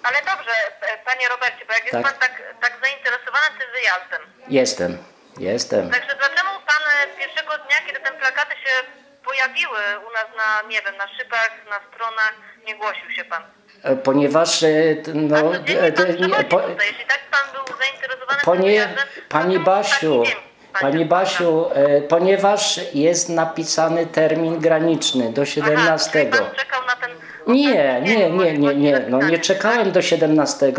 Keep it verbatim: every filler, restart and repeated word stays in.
Ale dobrze, panie Robercie, bo jak jest Tak. pan tak, tak zainteresowany tym wyjazdem. Jestem, jestem. Także dlaczego pan pierwszego dnia, kiedy te plakaty się pojawiły u nas na, nie wiem, na szybach, na stronach, nie głosił się pan? Ponieważ no, A codziennie pan nie, przychodzi po, tutaj. Jeśli tak pan był zainteresowany ponie, tym wyjazdem, Pani to Basiu, taki dzień pan Pani się Basiu, e, ponieważ jest napisany termin graniczny do siedemnastego. Aha, czyli pan czekał na ten Nie, ostatni nie, dzień nie, nie, nie, możliwości no nie zapisania się, czekałem tak? do siedemnastego.